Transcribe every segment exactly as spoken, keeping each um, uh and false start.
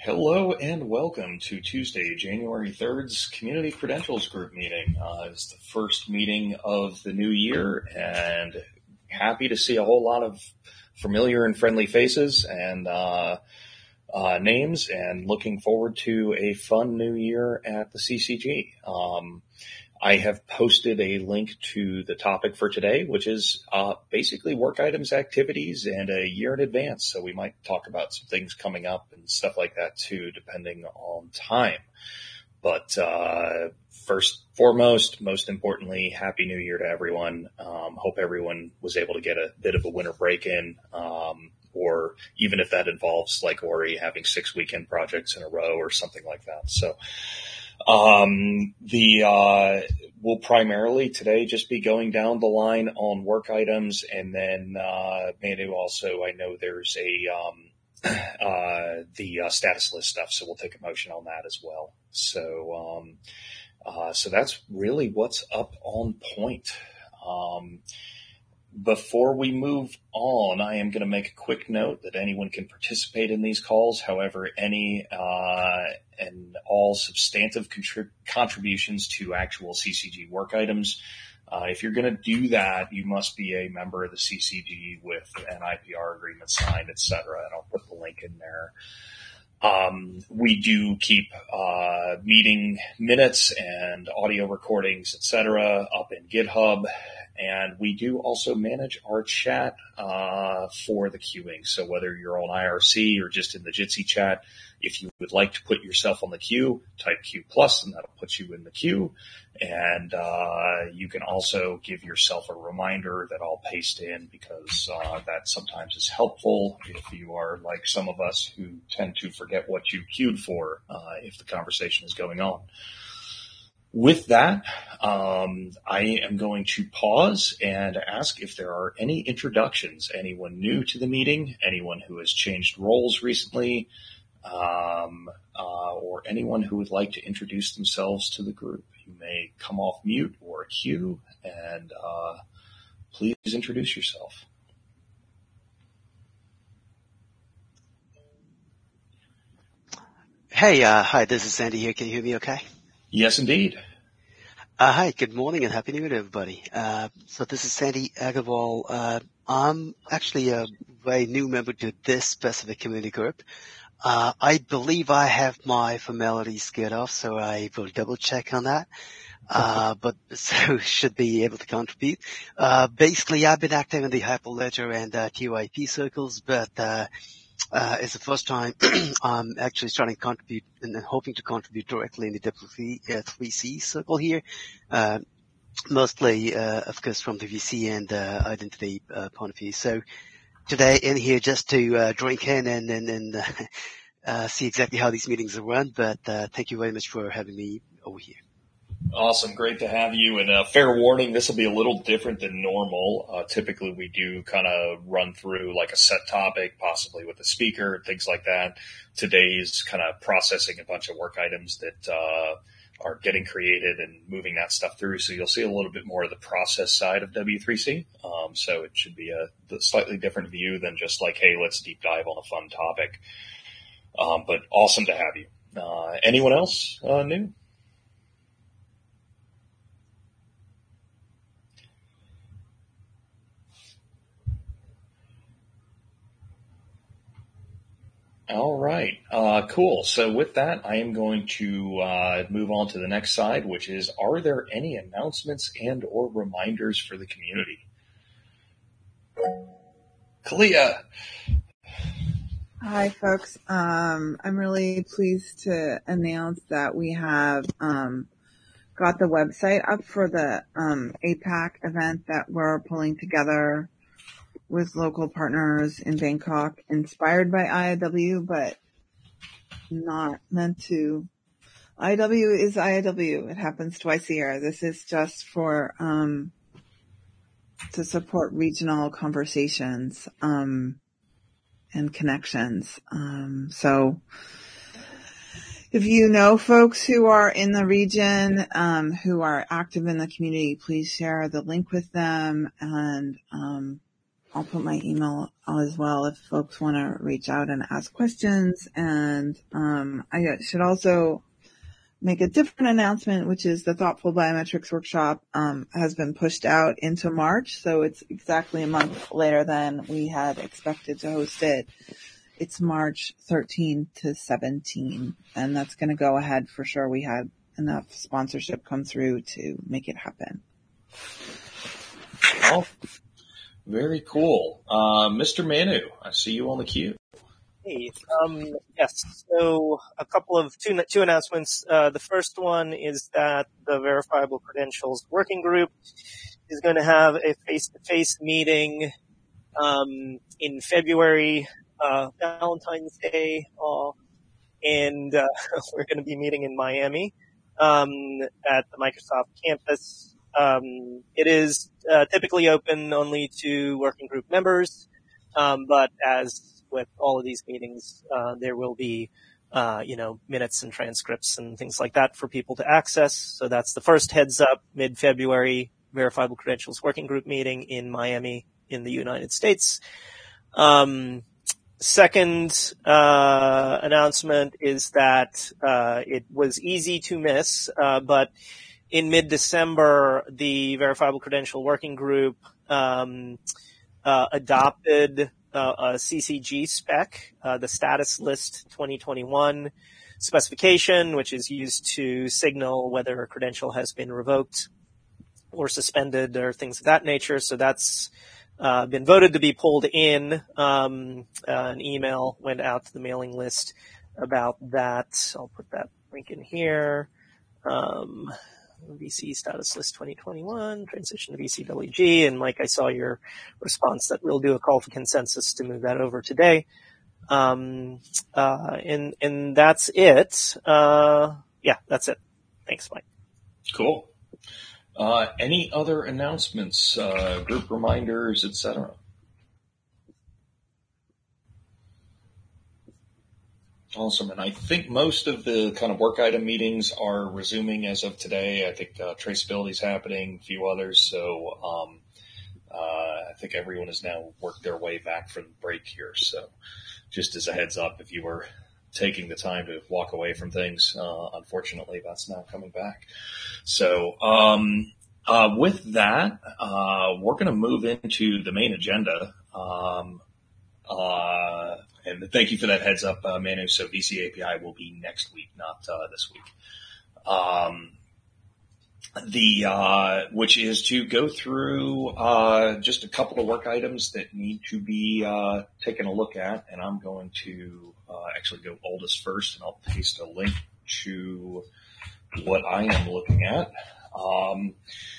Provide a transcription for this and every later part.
Hello and welcome to Tuesday, January third's Community Credentials Group meeting. Uh, it's the first meeting of the new year, and happy to see a whole lot of familiar and friendly faces and uh, uh, names, and looking forward to a fun new year at the C C G. Um, I have posted a link to the topic for today, which is uh, basically work items, activities, and a year in advance. So we might talk about some things coming up and stuff like that too, depending on time. But uh, first, foremost, most importantly, Happy New Year to everyone. Um, hope everyone was able to get a bit of a winter break in, um, or even if that involves, like Ori, having six weekend projects in a row or something like that. So. Um, the, uh, we'll primarily today just be going down the line on work items, and then, uh, Manu also, I know there's a, um, uh, the, uh, status list stuff. So we'll take a motion on that as well. So, um, uh, so that's really what's up on point. Um, Before we move on, I am going to make a quick note that anyone can participate in these calls. However, any uh, and all substantive contrib- contributions to actual C C G work items, uh, if you're going to do that, you must be a member of the C C G with an I P R agreement signed, et cetera. And I'll put the link in there. Um, we do keep, uh, meeting minutes and audio recordings, et cetera, up in GitHub. And we do also manage our chat, uh, for the queuing. So whether you're on I R C or just in the Jitsi chat, if you would like to put yourself on the queue, type Q plus and that'll put you in the queue. And, uh, you can also give yourself a reminder that I'll paste in, because, uh, that sometimes is helpful if you are like some of us who tend to forget what you queued for, uh, if the conversation is going on. With that, um, I am going to pause and ask if there are any introductions, anyone new to the meeting, anyone who has changed roles recently, um, uh, or anyone who would like to introduce themselves to the group. You may come off mute or queue, and uh, please introduce yourself. Hey, uh, hi, this is Sandy here. Can you hear me okay? Yes, indeed. Uh, hi, good morning and happy new year to everybody. Uh, so this is Sandy Agarwal. Uh, I'm actually a very new member to this specific community group. Uh, I believe I have my formalities geared off, so I will double check on that. Uh, but so should be able to contribute. Uh, basically I've been active in the Hyperledger and, uh, T Y P circles, but, uh, Uh, it's the first time I'm actually starting to contribute and hoping to contribute directly in the W three C circle here. Uh, mostly, uh, of course, from the V C and, uh, identity, uh, point of view. So today in here just to, uh, drink in and, and, and, uh, uh, see exactly how these meetings are run. But, uh, thank you very much for having me over here. Awesome. Great to have you. And uh, fair warning, this will be a little different than normal. Uh, typically we do kind of run through like a set topic, possibly with a speaker and things like that. Today's kind of processing a bunch of work items that uh, are getting created and moving that stuff through. So you'll see a little bit more of the process side of W three C. Um, so it should be a slightly different view than just like, hey, let's deep dive on a fun topic. Um, but awesome to have you. Uh, anyone else uh, new? All right. Uh, cool. So with that, I am going to uh, move on to the next side, which is, are there any announcements and or reminders for the community? Kalia. Hi, folks. Um, I'm really pleased to announce that we have um, got the website up for the um, A PAC event that we're pulling together with local partners in Bangkok, inspired by I I W, but not meant to. I I W is I I W. It happens twice a year. This is just for um, to support regional conversations um, and connections. Um, so if you know folks who are in the region, um, who are active in the community, please share the link with them and um, I'll put my email as well if folks want to reach out and ask questions. And um, I should also make a different announcement, which is the Thoughtful Biometrics Workshop um, has been pushed out into March. So it's exactly a month later than we had expected to host it. It's March thirteenth to seventeenth, and that's going to go ahead for sure. We had enough sponsorship come through to make it happen. Well, very cool. Uh, Mister Manu, I see you on the queue. Hey, um, yes, so a couple of two, two announcements. Uh, the first one is that the Verifiable Credentials Working Group is going to have a face-to-face meeting um, in February, uh, Valentine's Day, uh, and uh, we're going to be meeting in Miami um, at the Microsoft campus. Um, it is uh, typically open only to working group members, um, but as with all of these meetings, uh, there will be, uh, you know, minutes and transcripts and things like that for people to access. So that's the first heads up, mid-February, Verifiable Credentials Working Group meeting in Miami in the United States. Um, second, uh, announcement is that, uh, it was easy to miss, uh, but in mid-December, the Verifiable Credential Working Group, um, uh, adopted Uh, a C C G spec, uh, the Status List twenty twenty-one specification, which is used to signal whether a credential has been revoked or suspended or things of that nature. So that's uh, been voted to be pulled in. Um, uh, an email went out to the mailing list about that. I'll put that link in here. Um, V C Status List twenty twenty-one, transition to V C W G, and Mike, I saw your response that we'll do a call for consensus to move that over today. Um, uh, and, and that's it. Uh, yeah, that's it. Thanks, Mike. Cool. Uh, any other announcements, uh, group reminders, et cetera? Awesome. And I think most of the kind of work item meetings are resuming as of today. I think uh, traceability is happening, a few others. So um, uh, I think everyone has now worked their way back from the break here. So just as a heads up, if you were taking the time to walk away from things, uh, unfortunately, that's now coming back. So um, uh, with that, uh, we're going to move into the main agenda. Um, uh, And thank you for that heads up, uh, Manu. So V C A P I will be next week, not uh, this week. Um, the uh, which is to go through uh, just a couple of work items that need to be uh, taken a look at, and I'm going to uh, actually go oldest first, and I'll paste a link to what I am looking at. Um,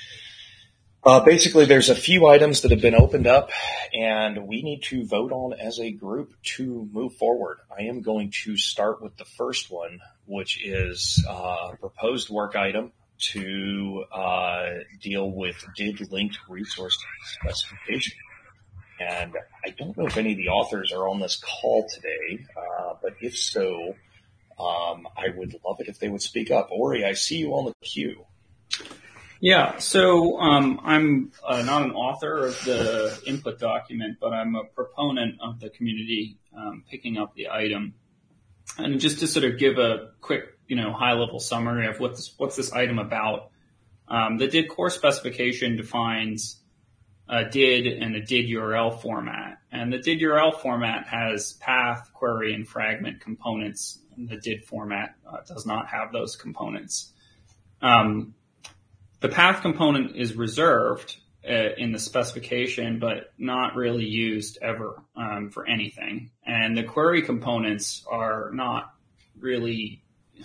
Uh, basically, there's a few items that have been opened up, and we need to vote on as a group to move forward. I am going to start with the first one, which is uh, a proposed work item to uh, deal with D I D linked resource specification. And I don't know if any of the authors are on this call today, uh, but if so, um, I would love it if they would speak up. Ori, I see you on the queue. Yeah, so um, I'm uh, not an author of the input document, but I'm a proponent of the community um, picking up the item. And just to sort of give a quick, you know, high-level summary of what this, what's this item about, um, the D I D core specification defines a D I D and a D I D U R L format. And the D I D U R L format has path, query, and fragment components. And the D I D format uh, does not have those components. Um, The path component is reserved uh, in the specification, but not really used ever um, for anything. And the query components are not really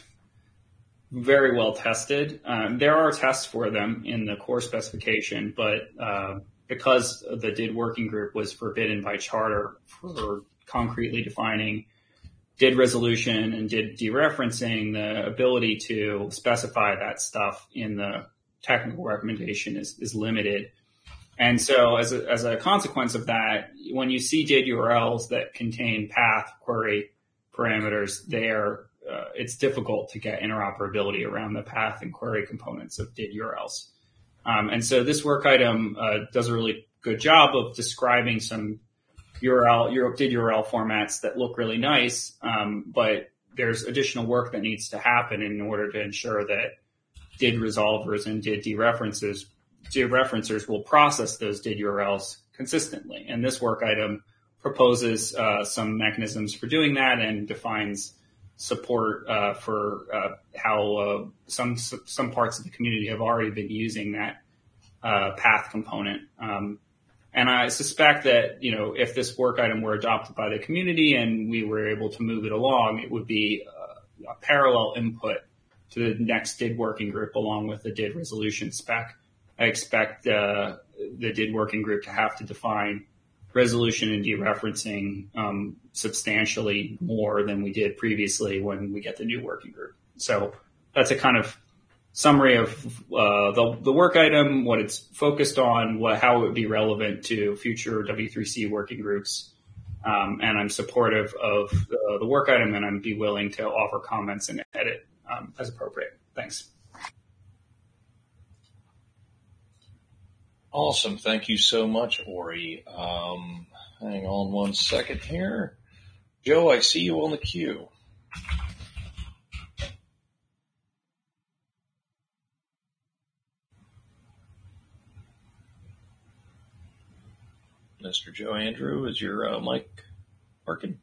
very well tested. Um, there are tests for them in the core specification, but uh, because the D I D working group was forbidden by charter for concretely defining D I D resolution and D I D dereferencing, the ability to specify that stuff in the technical recommendation is, is limited. And so as a, as a consequence of that, when you see D I D U R Ls that contain path, query parameters, they are, uh, it's difficult to get interoperability around the path and query components of D I D U R Ls. Um, and so this work item uh, does a really good job of describing some U R L, did U R L formats that look really nice, um, but there's additional work that needs to happen in order to ensure that did resolvers and did dereferences, dereferencers will process those did U R Ls consistently. And this work item proposes uh, some mechanisms for doing that and defines support uh, for uh, how uh, some some parts of the community have already been using that uh, path component. Um, and I suspect that, you know, if this work item were adopted by the community and we were able to move it along, it would be uh, a parallel input to the next D I D working group along with the D I D resolution spec. I expect uh, the D I D working group to have to define resolution and dereferencing um, substantially more than we did previously when we get the new working group. So that's a kind of summary of uh, the, the work item, what it's focused on, what, how it would be relevant to future W three C working groups. Um, and I'm supportive of the, the work item, and I'd be willing to offer comments and edit um, as appropriate. Thanks. Awesome. Thank you so much, Ori. Um, hang on one second here. Joe, I see you on the queue. Mister Joe Andrew, is your uh, mic working?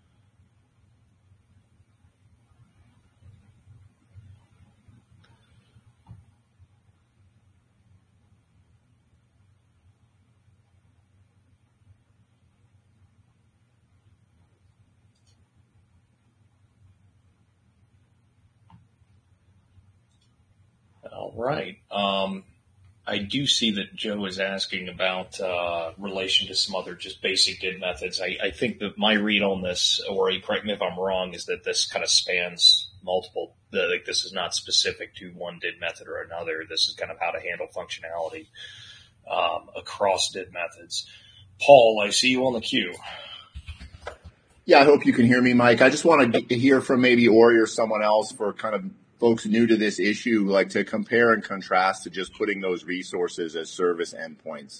All right. Um, I do see that Joe is asking about uh, relation to some other just basic D I D methods. I, I think that my read on this, or correct me if I'm wrong, is that this kind of spans multiple. The, like this is not specific to one D I D method or another. This is kind of how to handle functionality um, across D I D methods. Paul, I see you on the queue. Yeah, I hope you can hear me, Mike. I just want to hear from maybe Ori or someone else for kind of folks new to this issue, like to compare and contrast to just putting those resources as service endpoints.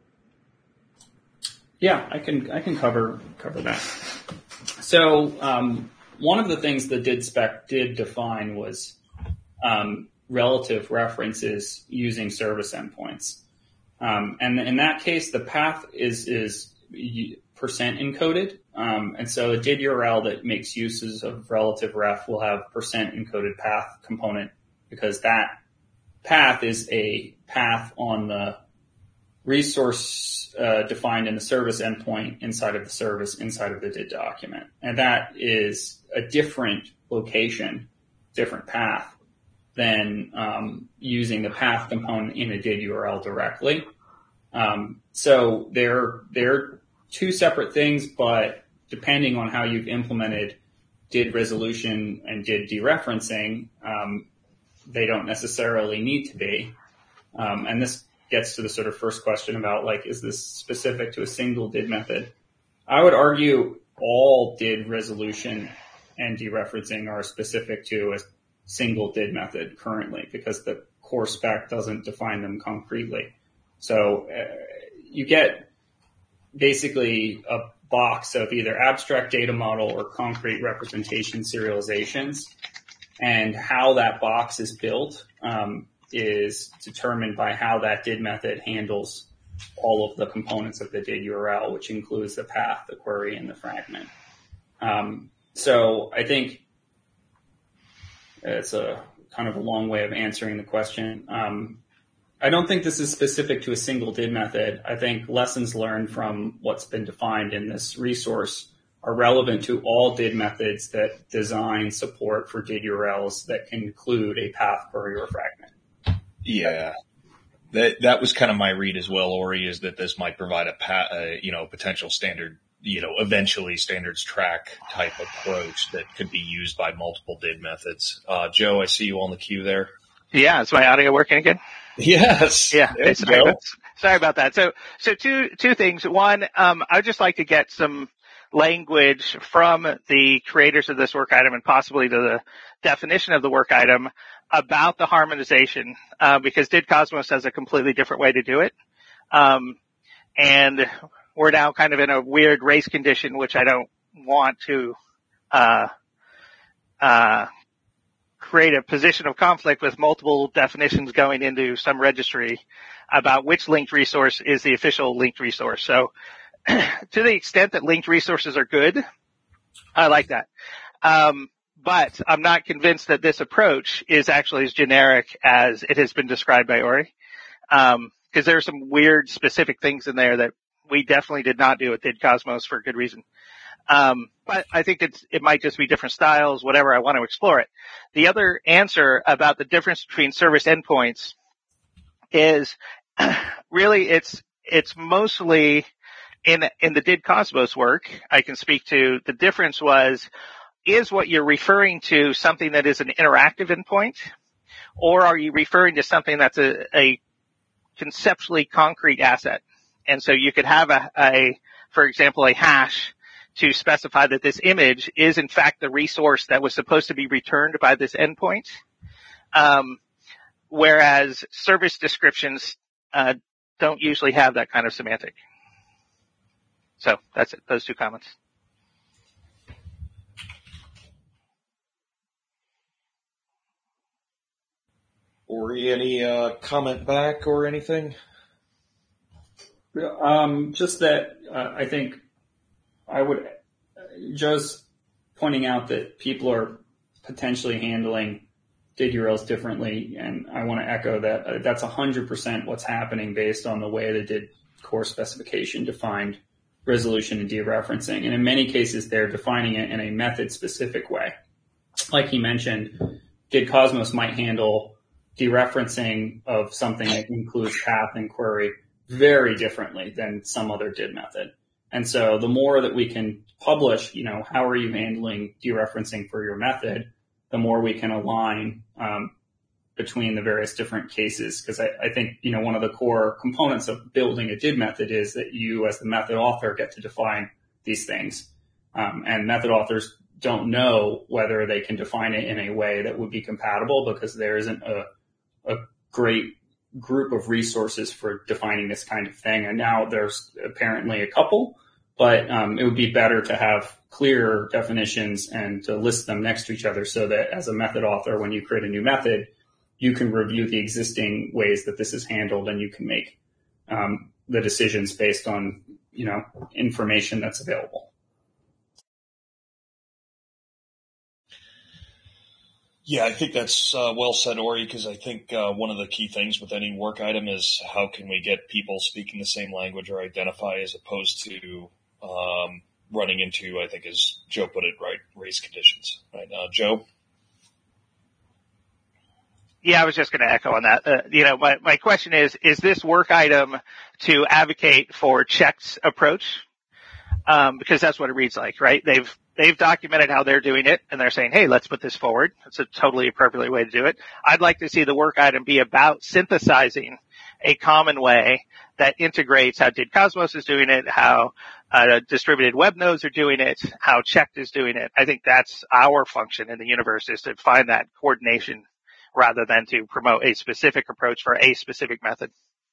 Yeah, I can I can cover cover that. So um, one of the things the D I D spec did define was um, relative references using service endpoints, um, and in that case, the path is is percent encoded. Um, and so a D I D U R L that makes uses of relative ref will have percent encoded path component because that path is a path on the resource uh, defined in the service endpoint inside of the service inside of the D I D document. And that is a different location, different path than um, using the path component in a D I D U R L directly. Um, so they're, they're two separate things, but depending on how you've implemented D I D resolution and D I D dereferencing, um, they don't necessarily need to be. Um, and this gets to the sort of first question about, like, is this specific to a single D I D method? I would argue all D I D resolution and dereferencing are specific to a single D I D method currently because the core spec doesn't define them concretely. So uh, you get basically a box of either abstract data model or concrete representation serializations. And how that box is built um, is determined by how that D I D method handles all of the components of the D I D U R L, which includes the path, the query, and the fragment. Um, so I think it's a kind of a long way of answering the question. Um, I don't think this is specific to a single D I D method. I think lessons learned from what's been defined in this resource are relevant to all D I D methods that design support for D I D U R Ls that can include a path, query, or fragment. Yeah, that that was kind of my read as well, Ori, is that this might provide a pa- uh, you know potential standard, you know, eventually standards track type approach that could be used by multiple D I D methods. Uh, Joe, I see you on the queue there. Yeah, is my audio working again? Yes. Yeah. There Sorry you go. about, sorry about that. So, so two, two things. One, um, I would just like to get some language from the creators of this work item and possibly to the definition of the work item about the harmonization, uh, because D I D Cosmos has a completely different way to do it. Um, and we're now kind of in a weird race condition, which I don't want to, uh, uh, create a position of conflict with multiple definitions going into some registry about which linked resource is the official linked resource. So to the extent that linked resources are good, I like that. Um, but I'm not convinced that this approach is actually as generic as it has been described by Ori. Um, cause there are some weird specific things in there that we definitely did not do at DidCosmos for good reason. Um, but I think it's, it might just be different styles, whatever. I want to explore it. The other answer about the difference between service endpoints is really it's, it's mostly in, in the DidCosmos work. I can speak to the difference was, is what you're referring to something that is an interactive endpoint, or are you referring to something that's a, a conceptually concrete asset? And so you could have a, a, for example, a hash to specify that this image is in fact the resource that was supposed to be returned by this endpoint. Um, whereas service descriptions, uh, don't usually have that kind of semantic. So that's it. Those two comments. Ori, any, uh, comment back or anything? Um, just that, uh, I think I would just pointing out that people are potentially handling did U R Ls differently, and I want to echo that. Uh, that's one hundred percent what's happening based on the way the did core specification defined resolution and dereferencing. And in many cases, they're defining it in a method-specific way. Like he mentioned, DidCosmos might handle dereferencing of something that includes path and query very differently than some other did method. And so the more that we can publish, you know, how are you handling dereferencing for your method, the more we can align um, between the various different cases. Because I, I think, you know, one of the core components of building a did method is that you as the method author get to define these things. Um, and method authors don't know whether they can define it in a way that would be compatible because there isn't a, a great group of resources for defining this kind of thing. And now there's apparently a couple, but um, it would be better to have clearer definitions and to list them next to each other so that as a method author, when you create a new method, you can review the existing ways that this is handled and you can make um, the decisions based on, you know, information that's available. Yeah, I think that's uh, well said, Ori, because I think uh, one of the key things with any work item is how can we get people speaking the same language or identify as opposed to um, running into, I think as Joe put it, right, race conditions. Right, uh, Joe? Yeah, I was just going to echo on that. Uh, you know, my, my question is, is this work item to advocate for Check's approach? Um, because that's what it reads like, right? They've, they've documented how they're doing it and they're saying, hey, let's put this forward. It's a totally appropriate way to do it. I'd like to see the work item be about synthesizing a common way that integrates how DidCosmos is doing it, how uh, distributed web nodes are doing it, how Checked is doing it. I think that's our function in the universe, is to find that coordination rather than to promote a specific approach for a specific method.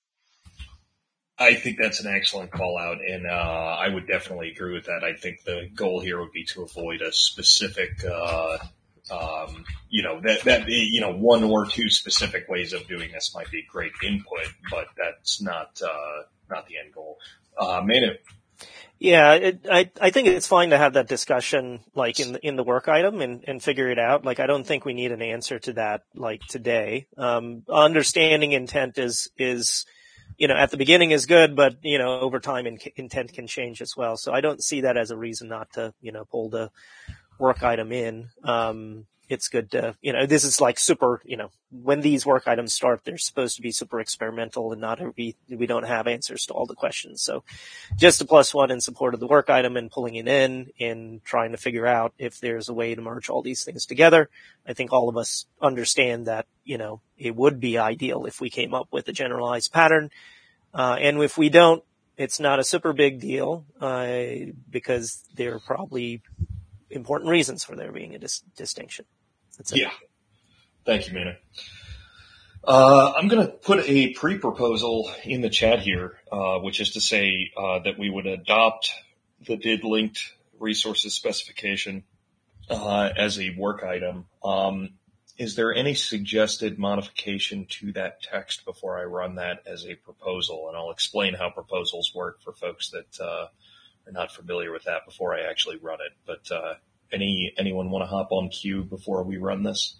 I think that's an excellent call out, and uh, I would definitely agree with that. I think the goal here would be to avoid a specific, uh, um, you know, that, that, you know, one or two specific ways of doing this might be great input, but that's not, uh, not the end goal. Uh, Manu. Yeah, it, I I think it's fine to have that discussion, like in the, in the work item, and, and figure it out. Like, I don't think we need an answer to that, like today. Um, understanding intent is is, you know, at the beginning is good, but you know, over time in, intent can change as well. So I don't see that as a reason not to, you know, pull the work item in. Um, it's good to, you know, this is like super, you know, when these work items start, they're supposed to be super experimental and not we, we don't have answers to all the questions. So just a plus one in support of the work item and pulling it in and trying to figure out if there's a way to merge all these things together. I think all of us understand that, you know, it would be ideal if we came up with a generalized pattern. Uh, and if we don't, it's not a super big deal, uh, because there are probably important reasons for there being a dis- distinction. That's it. Yeah. Thank you, Mina. Uh, I'm going to put a pre-proposal in the chat here, uh, which is to say uh, that we would adopt the D I D-linked resources specification uh, as a work item. Um, is there any suggested modification to that text before I run that as a proposal? And I'll explain how proposals work for folks that uh, are not familiar with that before I actually run it. But uh, any anyone want to hop on cue before we run this?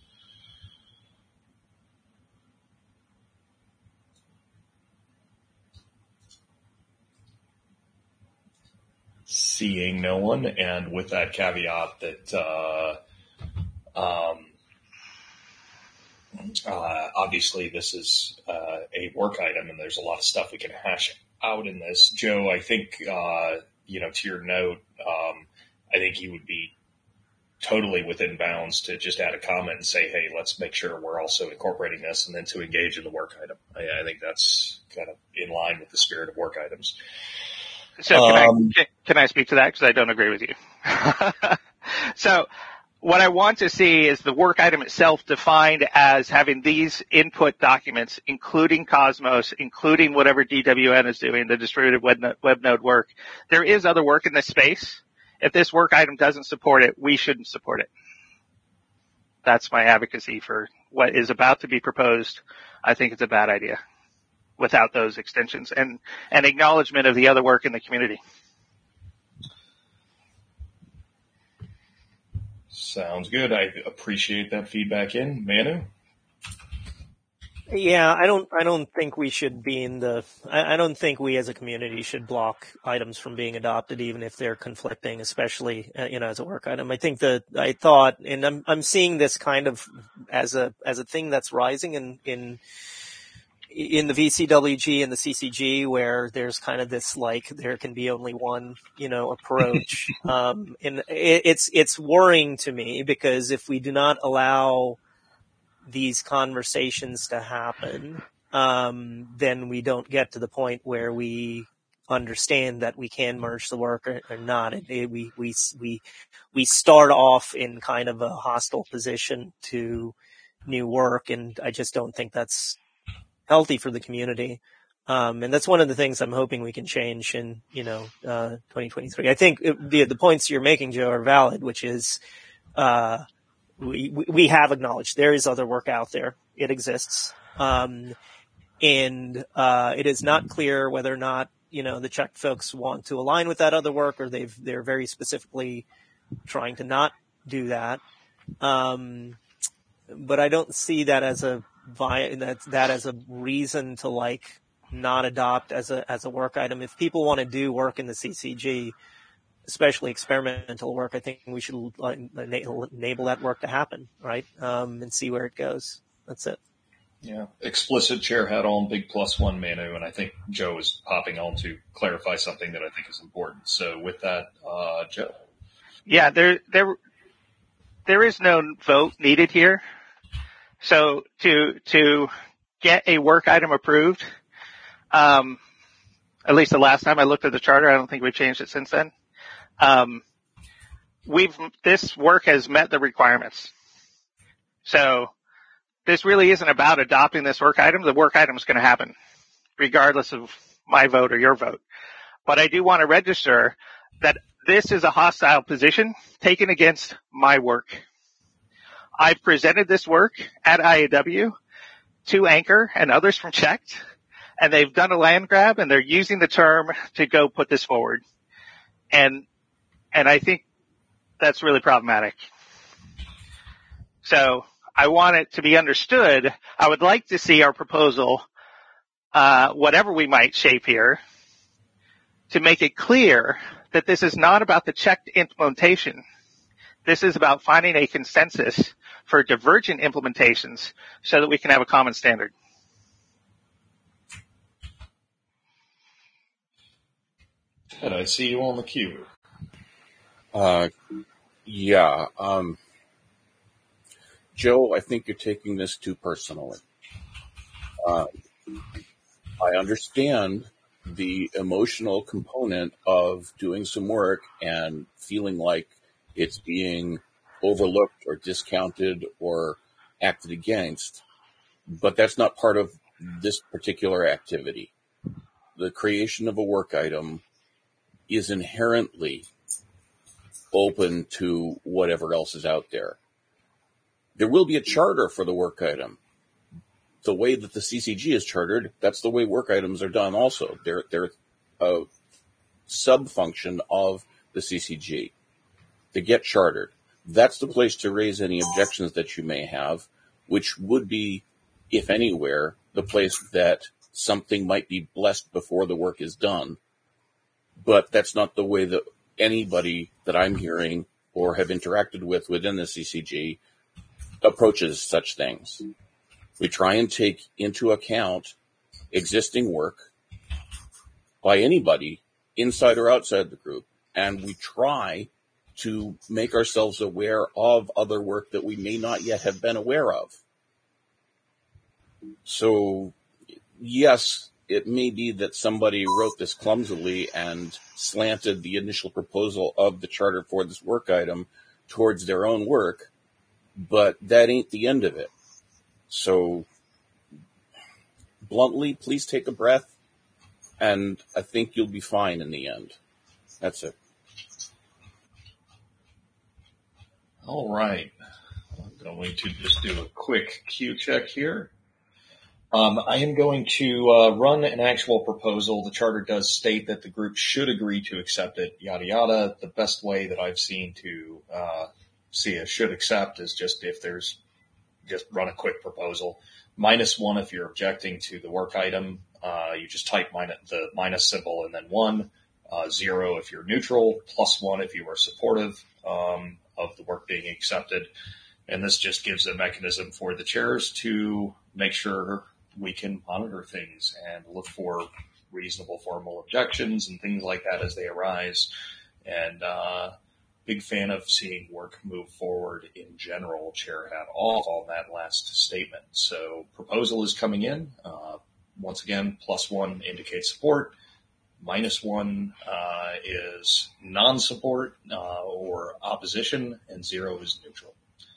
Seeing no one, and with that caveat that uh, um, uh, obviously this is uh, a work item, and there's a lot of stuff we can hash out in this. Joe, I think uh, you know, to your note, um, I think you would be totally within bounds to just add a comment and say, "Hey, let's make sure we're also incorporating this," and then to engage in the work item. I, I think that's kind of in line with the spirit of work items. So can, Um, I, can I speak to that? Because I don't agree with you. So what I want to see is the work item itself defined as having these input documents, including Cosmos, including whatever D W N is doing, the distributed web node, web node work. There is other work in this space. If this work item doesn't support it, we shouldn't support it. That's my advocacy for what is about to be proposed. I think it's a bad idea without those extensions and, and acknowledgement of the other work in the community. Sounds good. I appreciate that feedback in. Manu? Yeah, I don't, I don't think we should be in the, I, I don't think we as a community should block items from being adopted, even if they're conflicting, especially, uh, you know, as a work item. I think that I thought, and I'm, I'm seeing this kind of as a, as a thing that's rising in, in, in the V C W G and the C C G, where there's kind of this, like, there can be only one, you know, approach. um, and it, it's, it's worrying to me, because if we do not allow these conversations to happen, um, then we don't get to the point where we understand that we can merge the work or, or not. It, it, we, we, we, we start off in kind of a hostile position to new work, and I just don't think that's healthy for the community. Um, and that's one of the things I'm hoping we can change in, you know, uh, twenty twenty-three. I think it, the, the points you're making, Joe, are valid, which is, uh, we, we have acknowledged there is other work out there. It exists. Um, and, uh, it is not clear whether or not, you know, the Czech folks want to align with that other work, or they've, they're very specifically trying to not do that. Um, but I don't see that as a, that, that as a reason to, like, not adopt as a, as a work item. If people want to do work in the C C G, especially experimental work, I think we should uh, enable that work to happen, right? Um, and see where it goes. That's it. Yeah. Explicit chair hat on, big plus one, Manu, and I think Joe is popping on to clarify something that I think is important. So with that, uh, Joe. Yeah, there, there, there is no vote needed here. So to, to get a work item approved, um, at least the last time I looked at the charter, I don't think we've changed it since then. Um, we've, this work has met the requirements. So this really isn't about adopting this work item. The work item is going to happen regardless of my vote or your vote. But I do want to register that this is a hostile position taken against my work. I've presented this work at I A W to Anchor and others from Checked, and they've done a land grab, and they're using the term to go put this forward. And, and I think that's really problematic. So I want it to be understood. I would like to see our proposal, uh, whatever we might shape here, to make it clear that this is not about the Checked implementation. This is about finding a consensus for divergent implementations so that we can have a common standard. Ted, I see you on the queue. Uh, yeah. Um, Joe, I think you're taking this too personally. Uh, I understand the emotional component of doing some work and feeling like it's being overlooked or discounted or acted against. but that's not part of this particular activity. The creation of a work item is inherently open to whatever else is out there. There will be a charter for the work item. The way that the C C G is chartered, that's the way work items are done also. They're, they're a sub-function of the C C G. They get chartered. That's the place to raise any objections that you may have, which would be, if anywhere, the place that something might be blessed before the work is done. But that's not the way that anybody that I'm hearing or have interacted with within the C C G approaches such things. We try and take into account existing work by anybody, inside or outside the group, and we try to make ourselves aware of other work that we may not yet have been aware of. So, yes, it may be that somebody wrote this clumsily and slanted the initial proposal of the charter for this work item towards their own work, but that ain't the end of it. So, bluntly, please take a breath, and I think you'll be fine in the end. That's it. All right. I'm going to just do a quick Q check here. Um, I am going to uh, run an actual proposal. The charter does state that the group should agree to accept it, yada, yada. The best way that I've seen to uh, see a should accept is just if there's just run a quick proposal. Minus one if you're objecting to the work item. Uh, you just type minus, the minus symbol and then one. Uh, zero if you're neutral. Plus one if you are supportive um, of the work being accepted. And this just gives a mechanism for the chairs to make sure we can monitor things and look for reasonable formal objections and things like that as they arise. And uh big fan of seeing work move forward in general. Chair hat off on that last statement. So proposal is coming in. Uh, once again, plus one indicates support. Minus one uh, is non-support uh, or opposition, and zero is neutral.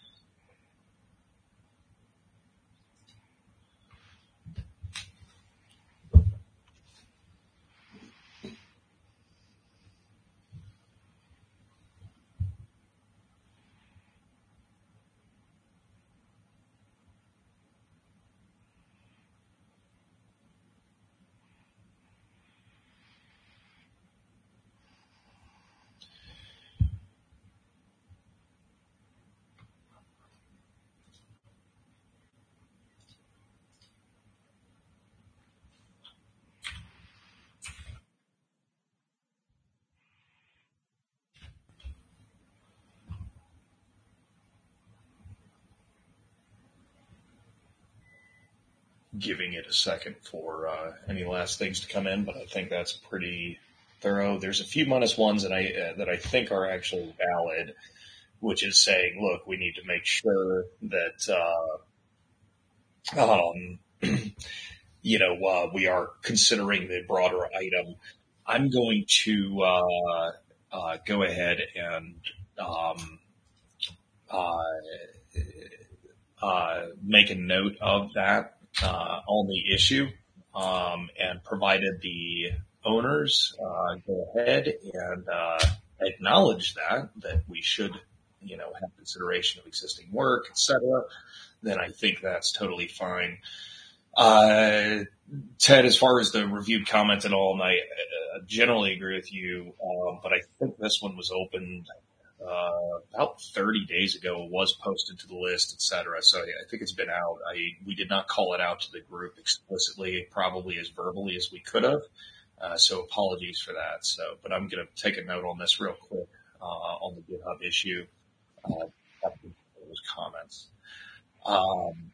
Giving it a second for uh, any last things to come in, but I think that's pretty thorough. There's a few minus ones that I uh, that I think are actually valid, which is saying, look, we need to make sure that uh, um, you know uh, we are considering the broader item. I'm going to uh, uh, go ahead and um, uh, uh, make a note of that. Uh, on the issue, um, and provided the owners uh, go ahead and uh, acknowledge that that we should, you know, have consideration of existing work, et cetera, then I think that's totally fine. Uh, Ted, as far as the reviewed comments and all, and I uh, generally agree with you, uh, but I think this one was opened Uh, about thirty days ago, was posted to the list, et cetera. So I think it's been out. I, we did not call it out to the group explicitly, probably as verbally as we could have. Uh, so apologies for that. So, but I'm going to take a note on this real quick, uh, on the GitHub issue, uh, those comments. Um,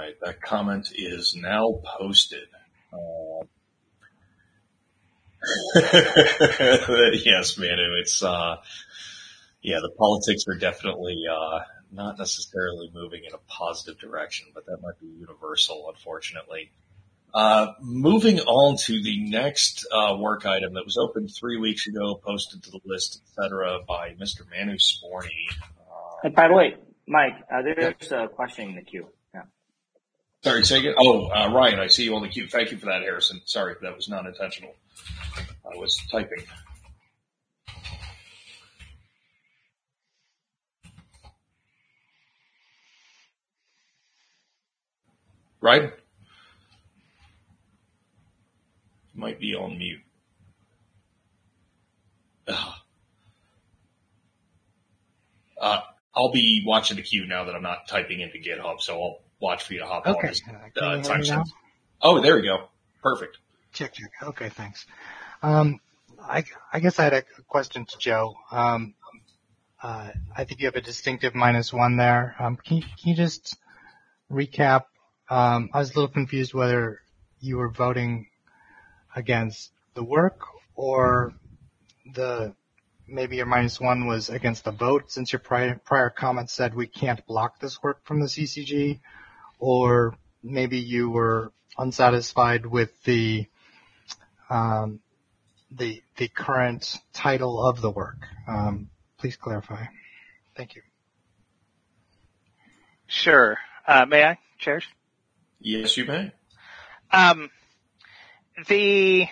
right, that comment is now posted. Uh, yes, Manu, it's, uh, yeah, the politics are definitely, uh, not necessarily moving in a positive direction, but that might be universal, unfortunately. Uh, moving on to the next, uh, work item that was opened three weeks ago, posted to the list, et cetera, by Mister Manu Sporny. Uh, And by the way, Mike, uh, there's a question in the queue. Yeah. Sorry, say again. Oh, uh, Ryan, I see you on the queue. Thank you for that, Harrison. Sorry, that was not intentional. I was typing. Right? Might be on mute. Ugh. Uh, I'll be watching the queue now that I'm not typing into GitHub, so I'll watch for you to hop Okay. on this Uh, uh, can you hear me now? timestamp. Oh, there we go. Perfect. Check, check. Okay, thanks. Um, I, I guess I had a question to Joe. Um, uh, I think you have a distinctive minus one there. Um, can you, can you just recap? Um, I was a little confused whether you were voting against the work or the maybe your minus one was against the vote, since your prior, prior comment said we can't block this work from the C C G, or maybe you were unsatisfied with the um, the the current title of the work. Um, please clarify. Thank you. Sure. Uh, may I, Chairs? Yes, you may. Um, the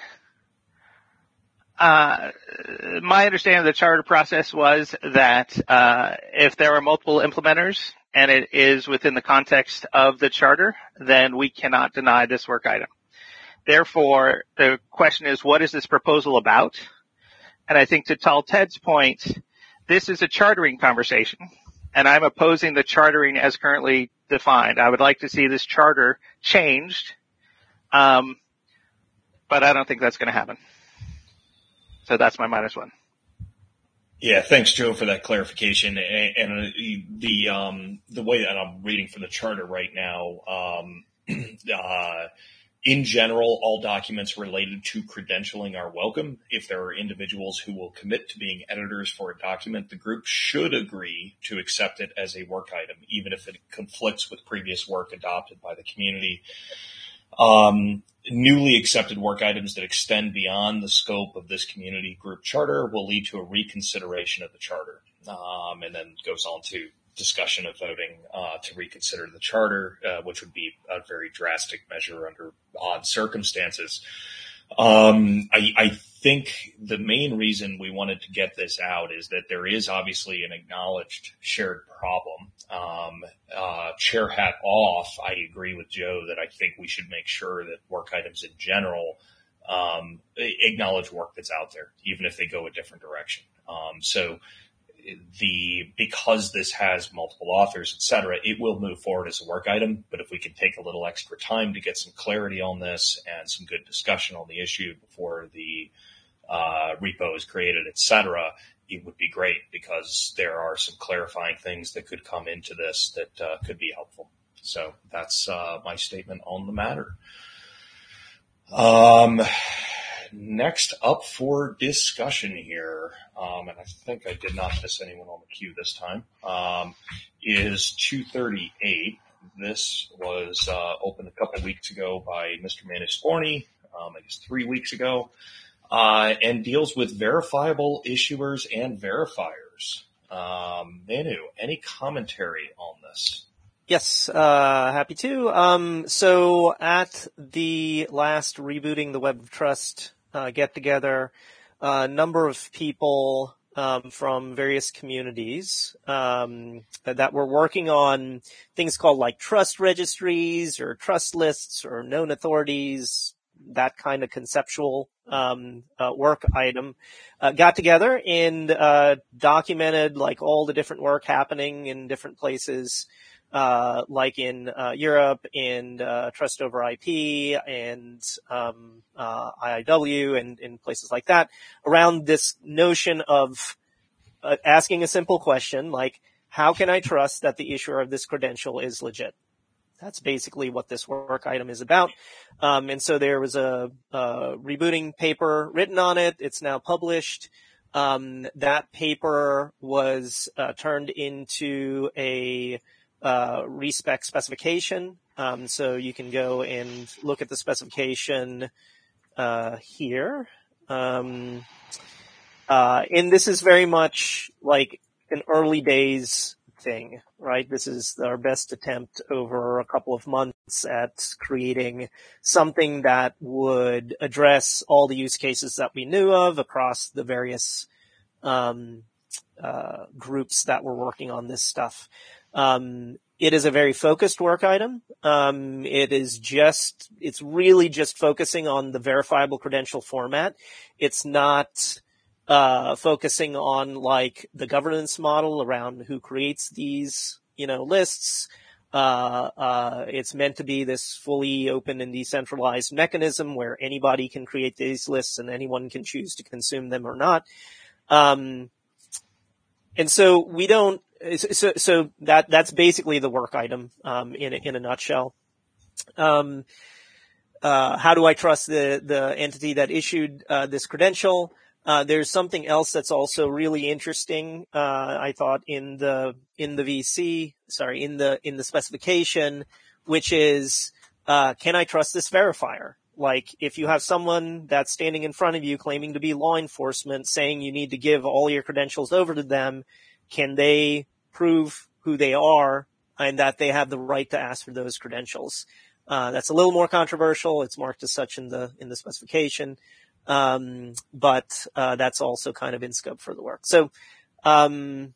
uh, my understanding of the charter process was that uh, if there are multiple implementers and it is within the context of the charter, then we cannot deny this work item. Therefore, the question is, what is this proposal about? And I think to Tal Ted's point, this is a chartering conversation, and I'm opposing the chartering as currently defined. I would like to see this charter changed, um, but I don't think that's going to happen. So that's my minus one. Yeah, thanks, Joe, for that clarification. And, and the um, the way that I'm reading from the charter right now, um, uh, in general, all documents related to credentialing are welcome. If there are individuals who will commit to being editors for a document, the group should agree to accept it as a work item, even if it conflicts with previous work adopted by the community. Um, newly accepted work items that extend beyond the scope of this community group charter will lead to a reconsideration of the charter, um, and then goes on to discussion of voting uh, to reconsider the charter, uh, which would be a very drastic measure under odd circumstances. Um, I, I think the main reason we wanted to get this out is that there is obviously an acknowledged shared problem. Um, uh, chair hat off, I agree with Joe that I think we should make sure that work items in general um, acknowledge work that's out there, even if they go a different direction. Um, so the because this has multiple authors, et cetera, it will move forward as a work item. But if we can take a little extra time to get some clarity on this and some good discussion on the issue before the uh, repo is created, et cetera, it would be great, because there are some clarifying things that could come into this that uh, could be helpful. So that's uh, my statement on the matter. Um, next up for discussion here, um, and I think I did not miss anyone on the queue this time, um, is two thirty-eight. This was uh, opened a couple weeks ago by Mister Manu Sporny, um, I guess three weeks ago, uh, and deals with verifiable issuers and verifiers. Um, Manu, any commentary on this? Yes, uh, happy to. Um, so at the last Rebooting the Web of Trust uh, get-together, a number of people um, from various communities um, that, that were working on things called like trust registries or trust lists or known authorities, that kind of conceptual um, uh, work item, uh, got together and uh, documented like all the different work happening in different places. Uh, like in, uh, Europe and, uh, Trust over I P and, um, uh, I I W and in places like that, around this notion of, uh, asking a simple question like, how can I trust that the issuer of this credential is legit? That's basically what this work item is about. Um, and so there was a, a rebooting paper written on it. It's now published. Um, that paper was uh, turned into a uh, respec specification. Um, so you can go and look at the specification uh, here. Um, uh, and this is very much like an early days thing, right? This is our best attempt over a couple of months at creating something that would address all the use cases that we knew of across the various um, uh, groups that were working on this stuff. Um, it is a very focused work item. Um, it is just, it's really just focusing on the verifiable credential format. It's not uh, focusing on like the governance model around who creates these, you know, lists. Uh, uh, it's meant to be this fully open and decentralized mechanism where anybody can create these lists and anyone can choose to consume them or not. Um, and so we don't, so, so that, that's basically the work item, um, in a, in a nutshell. Um, uh, how do I trust the, the entity that issued, uh, this credential? Uh, there's something else that's also really interesting, uh, I thought in the, in the V C, sorry, in the, in the specification, which is, uh, can I trust this verifier? Like, if you have someone that's standing in front of you claiming to be law enforcement saying you need to give all your credentials over to them, can they prove who they are and that they have the right to ask for those credentials? Uh, that's a little more controversial. It's marked as such in the, in the specification. Um, but, uh, that's also kind of in scope for the work. So, um,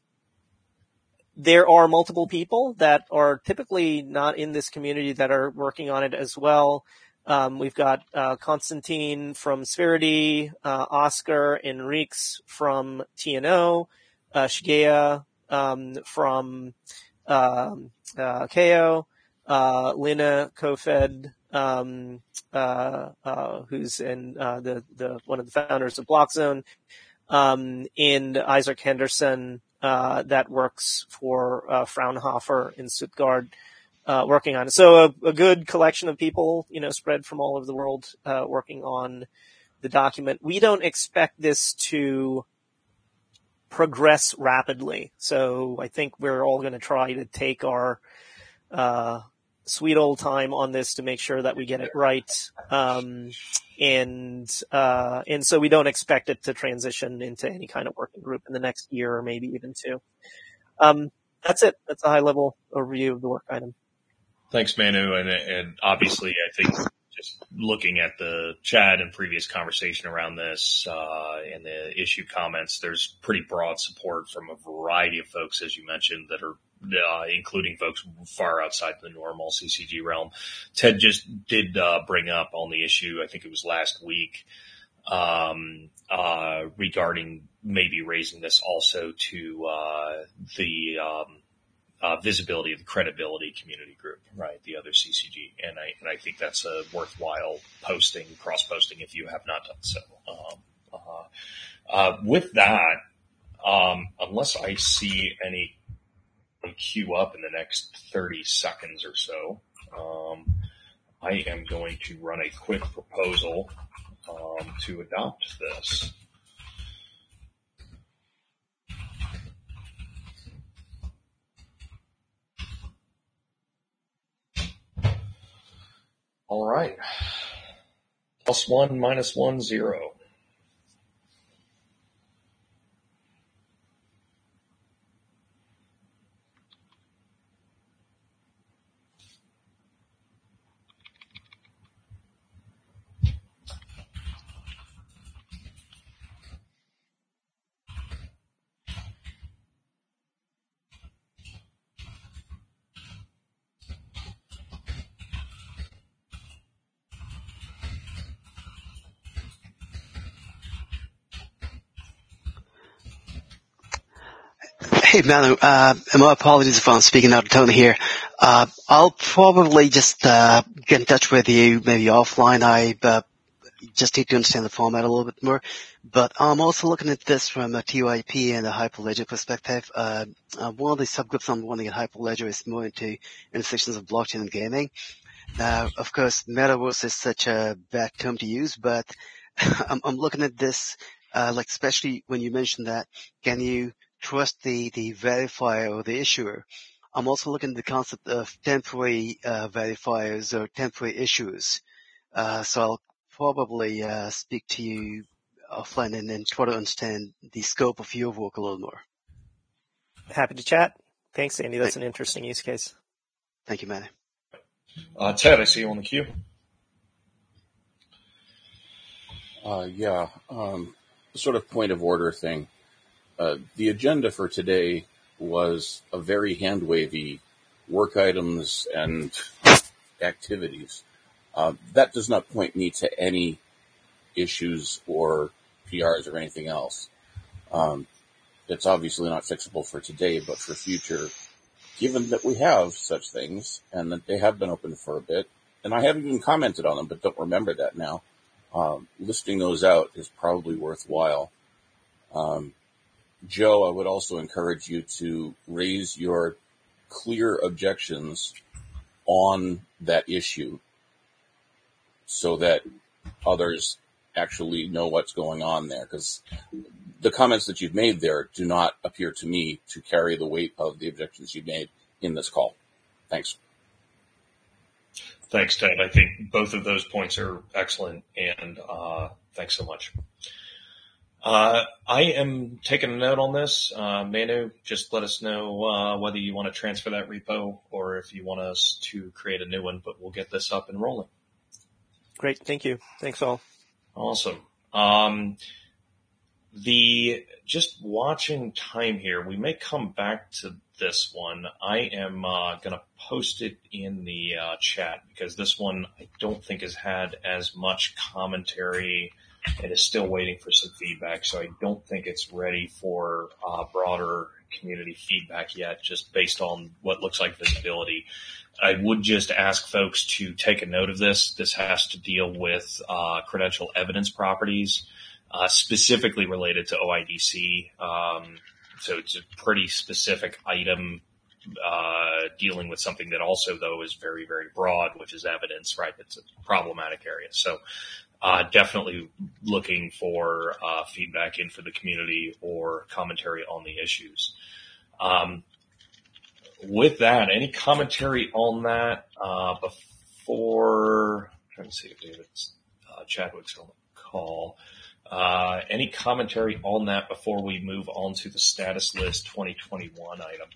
there are multiple people that are typically not in this community that are working on it as well. Um, we've got, uh, Constantine from Spherity, uh, Oscar Enriques from T N O, uh, Shigea, um, from, um, uh, K O, uh, Lina Kofed, um, uh, uh, who's in, uh, the, the, one of the founders of Blockzone, um, and Isaac Henderson, uh, that works for, uh, Fraunhofer in Stuttgart, uh, working on it. So a, a good collection of people, you know, spread from all over the world, uh, working on the document. We don't expect this to progress rapidly. So I think we're all going to try to take our, uh, sweet old time on this to make sure that we get it right. Um, and, uh, and so we don't expect it to transition into any kind of working group in the next year or maybe even two. Um, that's it. That's a high level overview of the work item. Thanks, Manu. And, and obviously I think just looking at the chat and previous conversation around this, uh, and the issue comments, there's pretty broad support from a variety of folks, as you mentioned, that are Uh, including folks far outside the normal C C G realm. Ted just did uh, bring up on the issue, I think it was last week, um, uh, regarding maybe raising this also to uh, the um, uh, visibility of the credibility community group, right? The other C C G, and I and I think that's a worthwhile posting, cross posting, if you have not done so. Um, uh, uh, with that, um, unless I see any queue up in the next thirty seconds or so, um, I am going to run a quick proposal um, to adopt this. All right. Plus one, minus one, zero. Hey, Manu, uh, and my apologies if I'm speaking out of tone here. Uh, I'll probably just, uh, get in touch with you maybe offline. I, uh, just need to understand the format a little bit more. But I'm also looking at this from a T Y P and a Hyperledger perspective. Uh, uh, one of the subgroups I'm running at Hyperledger is more into intersections of blockchain and gaming. Now, of course, metaverse is such a bad term to use, but I'm, I'm looking at this, uh, like especially when you mentioned that, can you trust the, the verifier or the issuer? I'm also looking at the concept of temporary uh, verifiers or temporary issuers. Uh, so I'll probably uh, speak to you offline and, and try to understand the scope of your work a little more. Happy to chat. Thanks, Andy. That's an interesting use case. Thank you, Manny. Uh, Ted, I see you on the queue. Uh, yeah, um, sort of point of order thing. Uh, the agenda for today was a very hand-wavy work items and activities. Uh, that does not point me to any issues or P Rs or anything else. Um, it's obviously not fixable for today, but for future, given that we have such things and that they have been open for a bit, and I haven't even commented on them, but don't remember that now, um, listing those out is probably worthwhile. Um, Joe, I would also encourage you to raise your clear objections on that issue so that others actually know what's going on there, because the comments that you've made there do not appear to me to carry the weight of the objections you've made in this call. Thanks. Thanks, Ted. I think both of those points are excellent, and uh, thanks so much. Uh, I am taking a note on this. Uh, Manu, just let us know uh, whether you want to transfer that repo or if you want us to create a new one, but we'll get this up and rolling. Great. Thank you. Thanks all. Awesome. Um, the just watching time here, we may come back to this one. I am uh, going to post it in the uh, chat because this one I don't think has had as much commentary. It is still waiting for some feedback, so I don't think it's ready for uh, broader community feedback yet, just based on what looks like visibility. I would just ask folks to take a note of this. This has to deal with uh, credential evidence properties, uh, specifically related to O I D C. Um, so it's a pretty specific item uh, dealing with something that also, though, is very, very broad, which is evidence, right? It's a problematic area. So Uh, definitely looking for uh, feedback in for the community or commentary on the issues. Um, with that, any commentary on that uh, before? I'm trying to see if David's uh, Chadwick's on the call. Uh, any commentary on that before we move on to the status list twenty twenty-one item?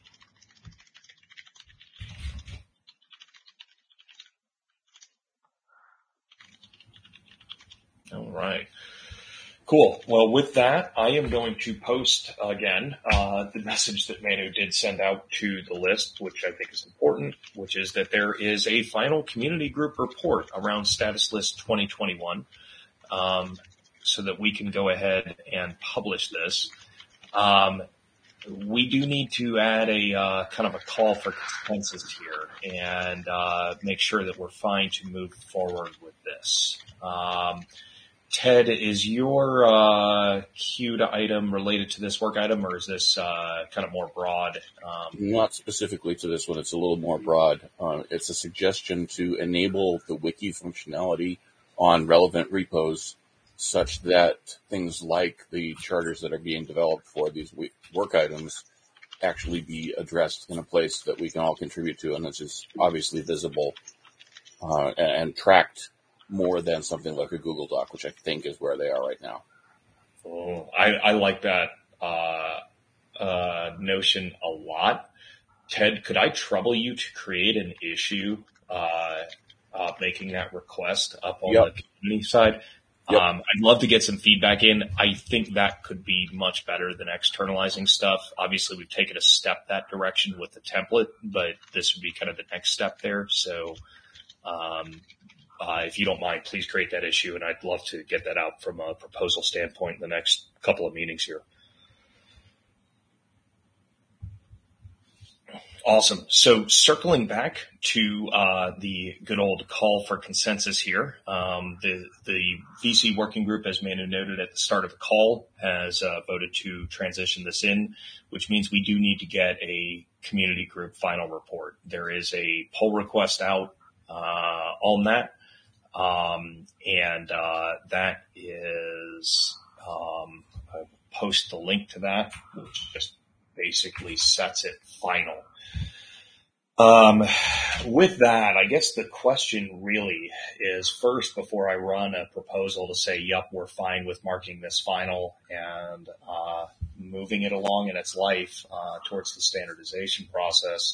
All right. Cool. Well, with that, I am going to post again uh, the message that Manu did send out to the list, which I think is important, which is that there is a final community group report around status list twenty twenty-one, um, so that we can go ahead and publish this. Um, we do need to add a uh, kind of a call for consensus here and uh, make sure that we're fine to move forward with this. Um, Ted, is your uh, queued item related to this work item, or is this uh, kind of more broad? Um, Not specifically to this one. It's a little more broad. Uh, it's a suggestion to enable the wiki functionality on relevant repos such that things like the charters that are being developed for these work items actually be addressed in a place that we can all contribute to, and this is obviously visible uh, and, and tracked more than something like a Google Doc, which I think is where they are right now. Oh, I, I like that uh, uh, notion a lot. Ted, could I trouble you to create an issue uh, uh, making that request up on Yep. the community side? Yep. Um, I'd love to get some feedback in. I think that could be much better than externalizing stuff. Obviously, we've taken a step that direction with the template, but this would be kind of the next step there. So um, uh, if you don't mind, please create that issue, and I'd love to get that out from a proposal standpoint in the next couple of meetings here. Awesome. So circling back to uh, the good old call for consensus here, um, the the V C working group, as Manu noted at the start of the call, has uh, voted to transition this in, which means we do need to get a community group final report. There is a pull request out uh, on that, um, and uh, that is um, I'll post the link to that, which just basically sets it final. Um, with that, I guess the question really is first, before I run a proposal to say, yep, we're fine with marking this final and, uh, moving it along in its life, uh, towards the standardization process.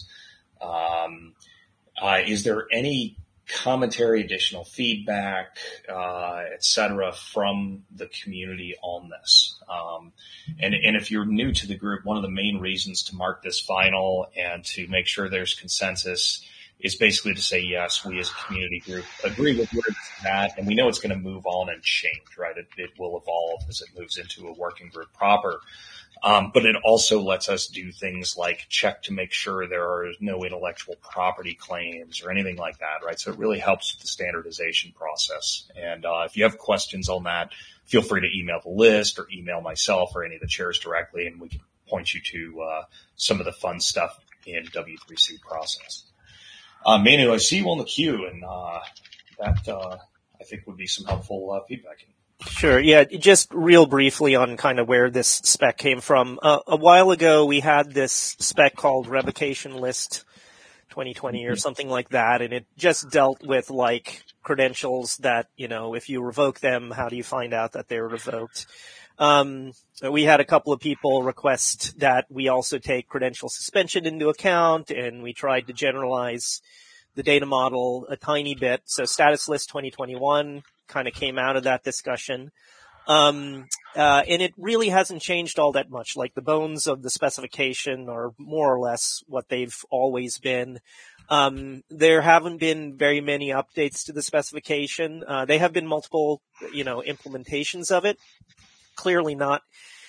Um, uh, is there any commentary, additional feedback, uh, et cetera, from the community on this? Um, and, and if you're new to the group, one of the main reasons to mark this final and to make sure there's consensus is basically to say, yes, we as a community group agree with where it's at, and we know it's going to move on and change, right? It, it will evolve as it moves into a working group proper. Um, but it also lets us do things like check to make sure there are no intellectual property claims or anything like that, right? So it really helps with the standardization process. And uh, if you have questions on that, feel free to email the list or email myself or any of the chairs directly, and we can point you to uh, some of the fun stuff in W three C process. Uh, Manu, I see you on the queue, and uh, that uh, I think would be some helpful uh, feedback. Sure. Yeah. Just real briefly on kind of where this spec came from. Uh, a while ago, we had this spec called Revocation List twenty twenty or something like that, and it just dealt with like credentials that, you know, if you revoke them, how do you find out that they're revoked? Um, we had a couple of people request that we also take credential suspension into account, and we tried to generalize the data model a tiny bit. So Status List twenty twenty-one kind of came out of that discussion. Um, uh, and it really hasn't changed all that much. Like the bones of the specification are more or less what they've always been. Um, there haven't been very many updates to the specification. Uh, they have been multiple, you know, implementations of it. Clearly not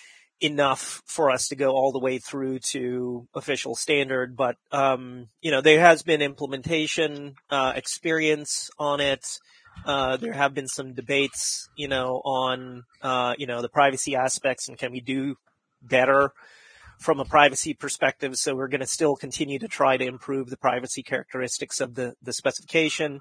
enough for us to go all the way through to official standard, but, um, you know, there has been implementation, uh, experience on it. Uh, there have been some debates, you know, on, uh, you know, the privacy aspects and can we do better from a privacy perspective. So we're going to still continue to try to improve the privacy characteristics of the, the specification.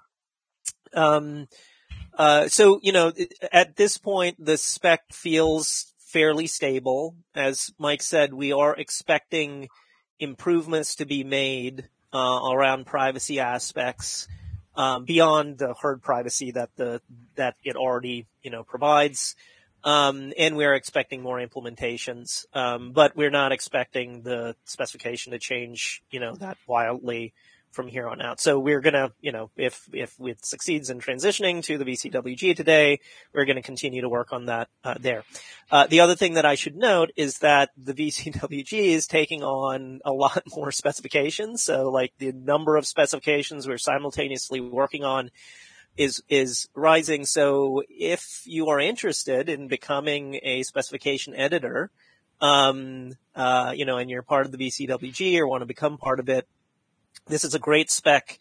Um, uh, so, you know, at this point, the spec feels fairly stable. As Mike said, we are expecting improvements to be made, uh, around privacy aspects. Um, beyond the herd privacy that the, that it already, you know, provides. Um, and we're expecting more implementations. Um, but we're not expecting the specification to change, you know, that wildly from here on out. So we're gonna, you know, if, if it succeeds in transitioning to the V C W G today, we're gonna continue to work on that, uh, there. Uh, the other thing that I should note is that the V C W G is taking on a lot more specifications. So like the number of specifications we're simultaneously working on is, is rising. So if you are interested in becoming a specification editor, um, uh, you know, and you're part of the V C W G or want to become part of it, this is a great spec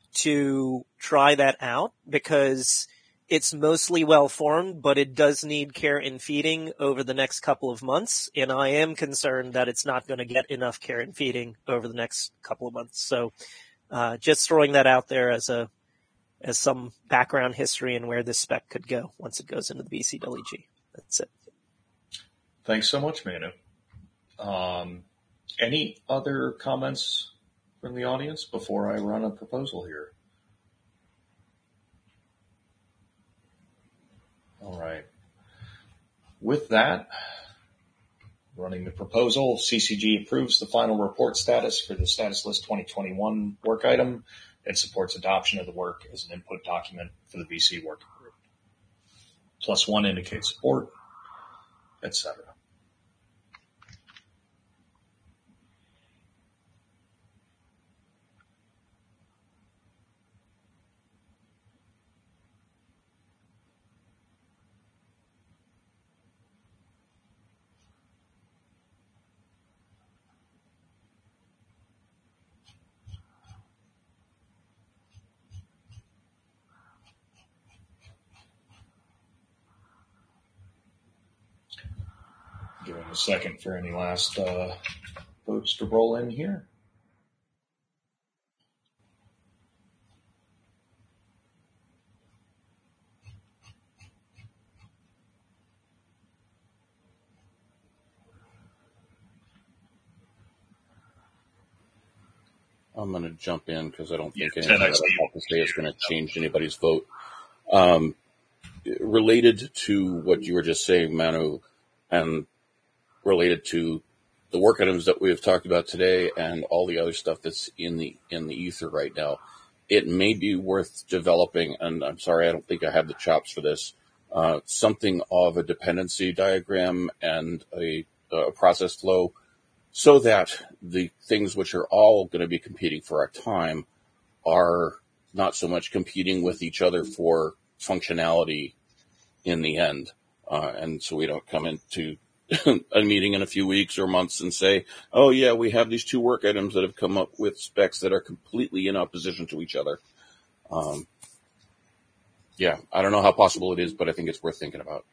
to try that out because it's mostly well formed, but it does need care and feeding over the next couple of months. And I am concerned that it's not going to get enough care and feeding over the next couple of months. So, uh, just throwing that out there as a, as some background history and where this spec could go once it goes into the V C W G. That's it. Thanks so much, Manu. Um, any other comments from the audience before I run a proposal here? All right. With that, running the proposal, C C G approves the final report status for the Status List twenty twenty-one work item and supports adoption of the work as an input document for the V C working group. Plus one indicates support, et cetera. Give him a second for any last uh, votes to roll in here. I'm going to jump in because I don't think Yeah, anything that I have to say is going to change anybody's vote. Um, related to what you were just saying, Manu, and related to the work items that we have talked about today and all the other stuff that's in the in the ether right now, it may be worth developing, and I'm sorry, I don't think I have the chops for this, uh, something of a dependency diagram and a, a process flow, so that the things which are all going to be competing for our time are not so much competing with each other for functionality in the end. Uh, and so we don't come into a meeting in a few weeks or months and say, oh yeah, we have these two work items that have come up with specs that are completely in opposition to each other. Um, yeah, I don't know how possible it is, but I think it's worth thinking about.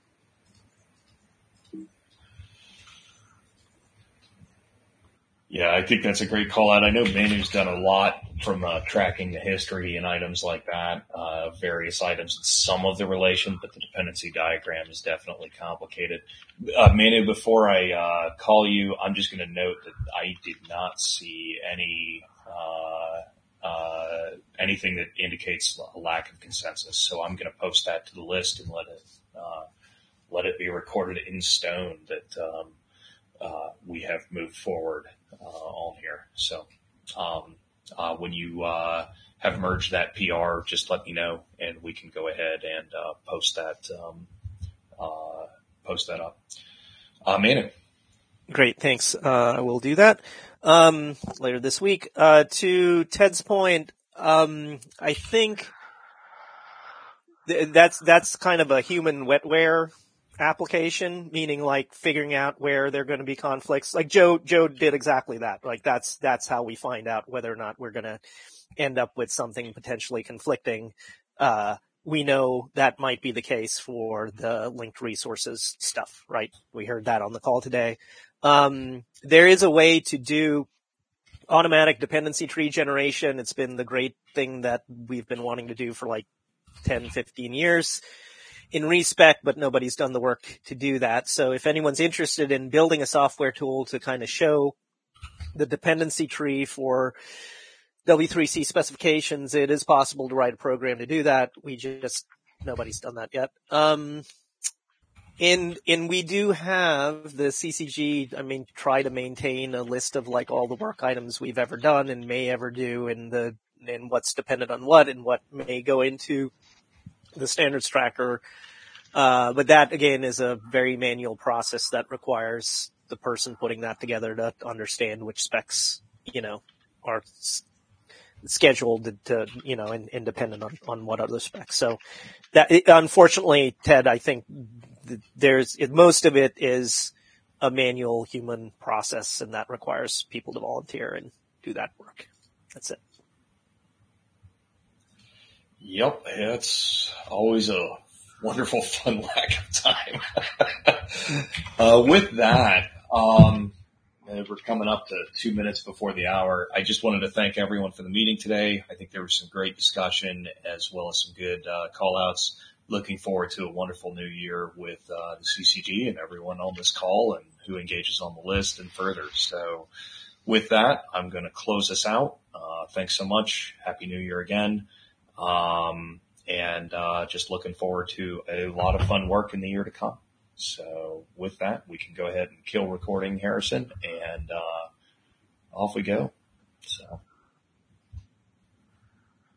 Yeah, I think that's a great call out. I know Manu's done a lot from uh, tracking the history and items like that, uh, various items, some of the relation, but the dependency diagram is definitely complicated. Uh, Manu, before I uh, call you, I'm just going to note that I did not see any uh, uh, anything that indicates a lack of consensus, so I'm going to post that to the list and let it uh, let it be recorded in stone that um, uh, we have moved forward Uh, on here. So, um, uh, when you, uh, have merged that P R, just let me know and we can go ahead and, uh, post that, um, uh, post that up. Uh, Manu. Great. Thanks. Uh, I will do that, um, later this week. Uh, to Ted's point, um, I think th- that's, that's kind of a human wetware application, meaning like figuring out where there are going to be conflicts. Like Joe, Joe did exactly that. Like that's, that's how we find out whether or not we're going to end up with something potentially conflicting. Uh, we know that might be the case for the linked resources stuff, right? We heard that on the call today. Um, there is a way to do automatic dependency tree generation. It's been the great thing that we've been wanting to do for like ten, fifteen years. In ReSpec, but nobody's done the work to do that. So if anyone's interested in building a software tool to kind of show the dependency tree for W three C specifications, it is possible to write a program to do that. We just, nobody's done that yet. Um, and, and we do have the C C G, I mean, try to maintain a list of like all the work items we've ever done and may ever do and the, and what's dependent on what and what may go into the standards tracker. Uh, but that again is a very manual process that requires the person putting that together to understand which specs, you know, are s- scheduled to, to, you know, and, and dependent on, on what other specs. So that, it, unfortunately, Ted, I think th- there's, it, most of it is a manual human process and that requires people to volunteer and do that work. That's it. Yep, it's always a wonderful, fun lack of time. uh, with that, um, we're coming up to two minutes before the hour. I just wanted to thank everyone for the meeting today. I think there was some great discussion as well as some good uh, call outs. Looking forward to a wonderful new year with uh, the C C G and everyone on this call and who engages on the list and further. So with that, I'm going to close this out. Uh, thanks so much. Happy New Year again. Um, and, uh, just looking forward to a lot of fun work in the year to come. So with that, we can go ahead and kill recording, Harrison, and, uh, off we go. So.